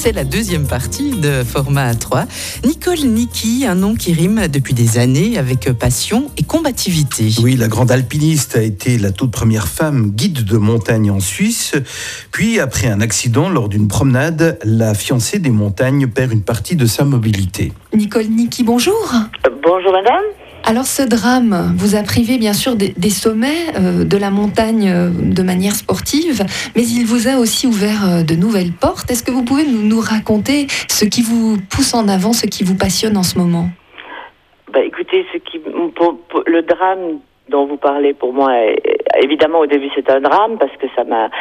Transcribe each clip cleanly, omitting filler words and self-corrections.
C'est la deuxième partie de Format A3. Nicole Niki, un nom qui rime depuis des années avec passion et combativité. Oui, la grande alpiniste a été la toute première femme guide de montagne en Suisse. Puis, après un accident lors d'une promenade, la fiancée des montagnes perd une partie de sa mobilité. Nicole Niki, bonjour. Bonjour madame. Alors ce drame vous a privé bien sûr des sommets de la montagne de manière sportive, mais il vous a aussi ouvert de nouvelles portes. Est-ce que vous pouvez nous raconter ce qui vous pousse en avant, ce qui vous passionne en ce moment ? Écoutez, le drame dont vous parlez pour moi, évidemment au début c'est un drame parce que ça m'a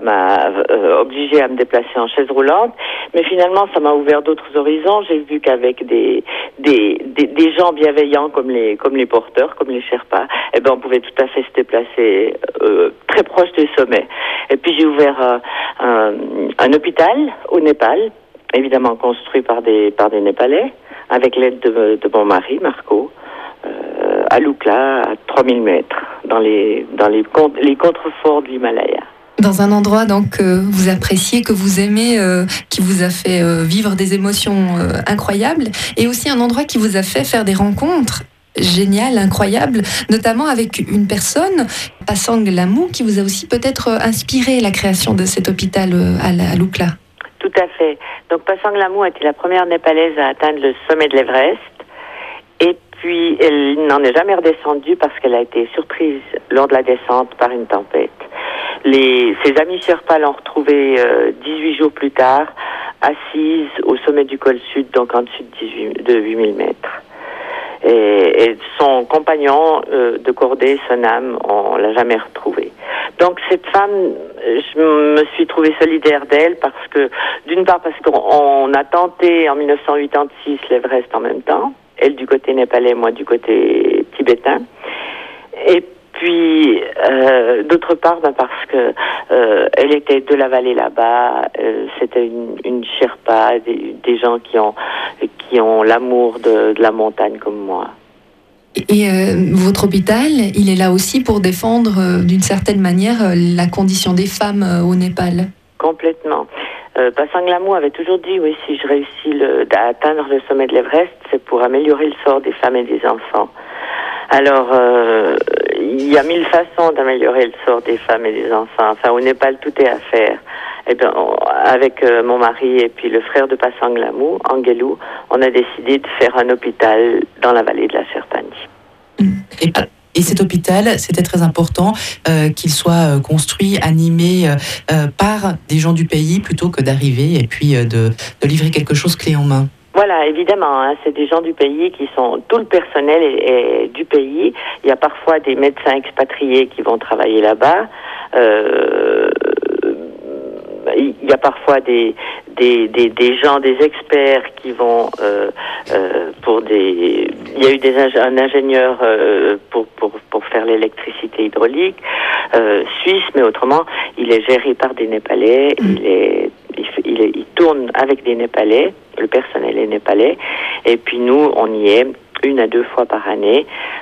obligée à me déplacer en chaise roulante, mais finalement ça m'a ouvert d'autres horizons. J'ai vu qu'avec des gens bienveillants comme les porteurs, comme les Sherpas, on pouvait tout à fait se déplacer très proche des sommets. Et puis j'ai ouvert un hôpital au Népal, évidemment construit par des Népalais, avec l'aide de mon mari Marco. À Lukla, à 3000 mètres, dans les contreforts de l'Himalaya. Dans un endroit donc que vous appréciez, que vous aimez, qui vous a fait vivre des émotions incroyables, et aussi un endroit qui vous a fait faire des rencontres géniales, incroyables, notamment avec une personne, Pasang Lamou, qui vous a aussi peut-être inspiré la création de cet hôpital à Lukla. Tout à fait. Donc Pasang Lamou a été la première Népalaise à atteindre le sommet de l'Everest. Et puis, elle n'en est jamais redescendue parce qu'elle a été surprise lors de la descente par une tempête. Ses amis Sherpas l'ont retrouvée 18 jours plus tard, assise au sommet du col sud, donc en dessus de 8000 mètres. Et son compagnon de cordée, Sonam, on l'a jamais retrouvée. Donc cette femme, je me suis trouvée solidaire d'elle parce que, d'une part parce qu'on a tenté en 1986 l'Everest en même temps, elle du côté népalais, moi du côté tibétain. Et puis, d'autre part, parce que elle était de la vallée là-bas, c'était une Sherpa, des gens qui ont l'amour de la montagne comme moi. Et votre hôpital, il est là aussi pour défendre d'une certaine manière la condition des femmes au Népal. Complètement. Pasang Lamou avait toujours dit, oui, si je réussis à atteindre le sommet de l'Everest, c'est pour améliorer le sort des femmes et des enfants. Alors, il y a 1000 façons d'améliorer le sort des femmes et des enfants. Enfin, au Népal, tout est à faire. Et bien, avec mon mari et puis le frère de Pasang Lamou, Angelou, on a décidé de faire un hôpital dans la vallée de la Sherpani. Et cet hôpital, c'était très important qu'il soit construit, animé par des gens du pays plutôt que d'arriver et puis de livrer quelque chose clé en main. Voilà, évidemment, c'est des gens du pays qui sont, tout le personnel est du pays. Il y a parfois des médecins expatriés qui vont travailler là-bas. Il y a parfois des gens, des experts qui vont il y a eu un ingénieur pour faire l'électricité hydraulique suisse, mais autrement, il est géré par des Népalais. Il tourne avec des Népalais. Le personnel est népalais. Et puis nous, on y est 1 à 2 fois par année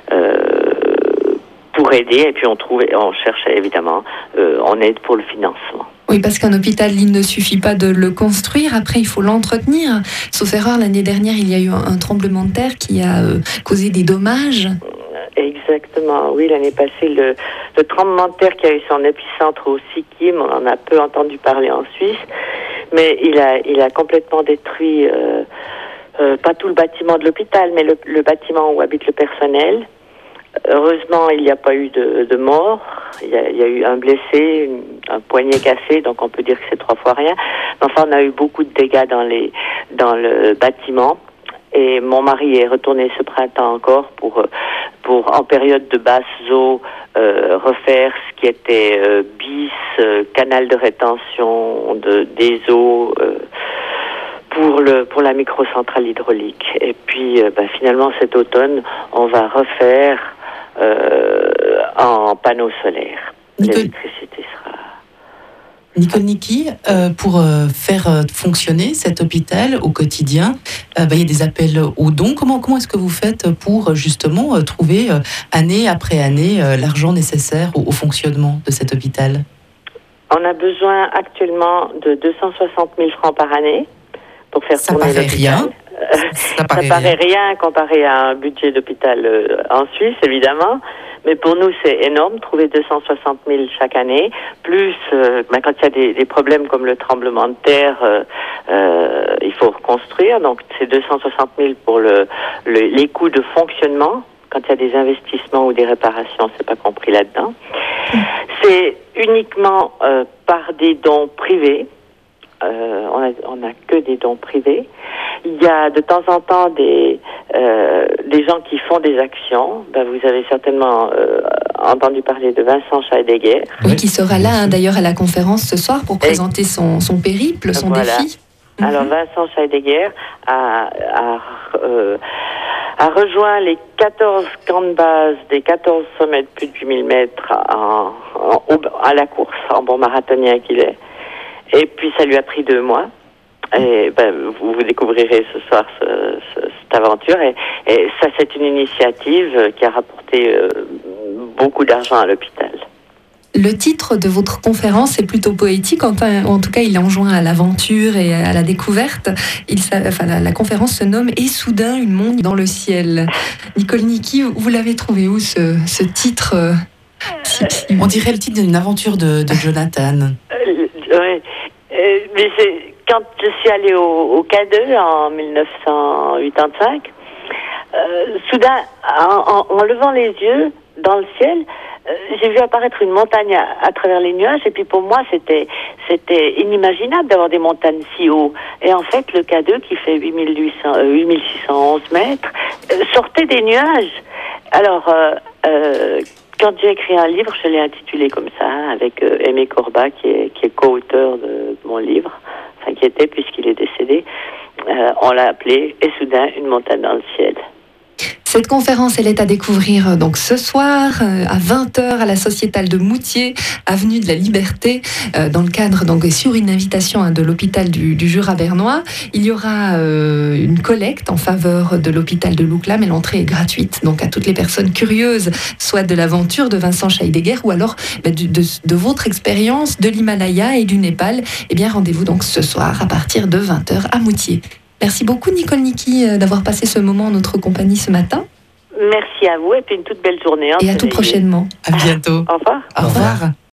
pour aider. Et puis on cherche évidemment en aide pour le financement. Oui, parce qu'un hôpital, il ne suffit pas de le construire, après il faut l'entretenir. Sauf erreur, l'année dernière, il y a eu un tremblement de terre qui a causé des dommages. Exactement, oui, l'année passée, le tremblement de terre qui a eu son épicentre au Sikkim, on en a peu entendu parler en Suisse, mais il a complètement détruit, pas tout le bâtiment de l'hôpital, mais le bâtiment où habite le personnel. Heureusement, il n'y a pas eu de mort. Il y a eu un blessé, un poignet cassé, donc on peut dire que c'est 3 fois rien. Enfin, on a eu beaucoup de dégâts dans le bâtiment. Et mon mari est retourné ce printemps encore pour en période de basse eau, refaire ce qui était bis, canal de rétention des eaux, pour la microcentrale hydraulique. Et puis, finalement, cet automne, on va refaire en panneaux solaires. L'électricité sera... Nicole Niki, pour faire fonctionner cet hôpital au quotidien, il y a des appels aux dons. Comment est-ce que vous faites pour justement trouver année après année l'argent nécessaire au fonctionnement de cet hôpital ? On a besoin actuellement de 260 000 francs par année. pour faire Ça tourner paraît l'hôpital. rien. Ça paraît rien comparé à un budget d'hôpital en Suisse, évidemment. Mais pour nous, c'est énorme, trouver 260 000 chaque année. Plus, quand il y a des problèmes comme le tremblement de terre, il faut reconstruire. Donc, c'est 260 000 pour les coûts de fonctionnement. Quand il y a des investissements ou des réparations, c'est pas compris là-dedans. C'est uniquement par des dons privés. On a que des dons privés. Il y a de temps en temps des gens qui font des actions. Vous avez certainement entendu parler de Vincent Scheidegger. Oui, qui sera là d'ailleurs à la conférence ce soir pour présenter son périple, son défi. Alors Vincent Scheidegger a rejoint les 14 camps de base des 14 sommets de plus de 8000 mètres à la course, en bon marathonien qu'il est. Et puis ça lui a pris 2 mois. Et vous découvrirez ce soir cette aventure. Et ça, c'est une initiative qui a rapporté beaucoup d'argent à l'hôpital. Le titre de votre conférence est plutôt poétique. En tout cas, il enjoint à l'aventure et à la découverte. La conférence se nomme « Et soudain, une montagne dans le ciel ». Nicole Nicky, vous l'avez trouvé où ce titre On dirait le titre d'une aventure de Jonathan. Oui. Mais quand je suis allée au K2 en 1985, soudain, en levant les yeux dans le ciel, j'ai vu apparaître une montagne à travers les nuages. Et puis pour moi, c'était inimaginable d'avoir des montagnes si haut. Et en fait, le K2, qui fait 8611 mètres, sortait des nuages. Alors, quand j'ai écrit un livre, je l'ai intitulé comme ça, avec Aimé Corbat, qui est co-auteur de mon livre, enfin qui était puisqu'il est décédé. On l'a appelé « Et soudain, une montagne dans le ciel ». Cette conférence, elle est à découvrir donc ce soir à 20h à la Sociétale de Moutier, avenue de la Liberté, dans le cadre donc sur une invitation de l'hôpital du Jura bernois. Il y aura une collecte en faveur de l'hôpital de Loukla, mais l'entrée est gratuite. Donc à toutes les personnes curieuses, soit de l'aventure de Vincent Scheidegger ou alors de votre expérience de l'Himalaya et du Népal, eh bien rendez-vous donc ce soir à partir de 20h à Moutier. Merci beaucoup Nicole Nicky d'avoir passé ce moment en notre compagnie ce matin. Merci à vous et puis une toute belle journée. Et à tout prochainement. À bientôt. Au revoir. Au revoir.